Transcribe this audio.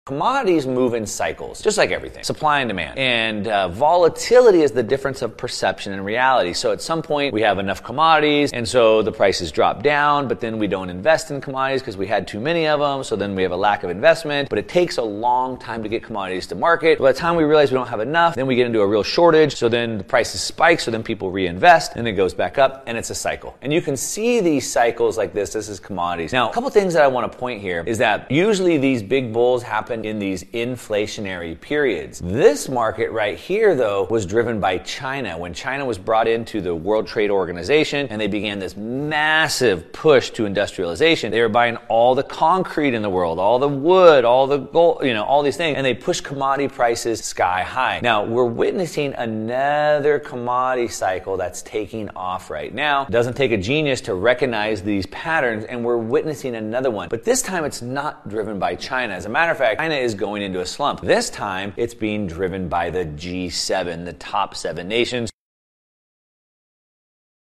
Commodities move in cycles, just like everything. Supply and demand. And volatility is the difference of perception and reality. So at some point, we have enough commodities, and so the prices drop down, but then we don't invest in commodities because we had too many of them, so then we have a lack of investment. But it takes a long time to get commodities to market. By the time we realize we don't have enough, then we get into a real shortage, so then the prices spike, so then people reinvest, and it goes back up, and it's a cycle. And you can see these cycles like this. This is commodities. Now, a couple things that I want to point here is that usually these big bulls happen in these inflationary periods. This market right here, though, was driven by China. When China was brought into the World Trade Organization and they began this massive push to industrialization, they were buying all the concrete in the world, all the wood, all the gold, all these things, and they pushed commodity prices sky high. Now, we're witnessing another commodity cycle that's taking off right now. It doesn't take a genius to recognize these patterns, and we're witnessing another one. But this time, it's not driven by China. As a matter of fact, China is going into a slump. This time, it's being driven by the G7, the top 7 nations.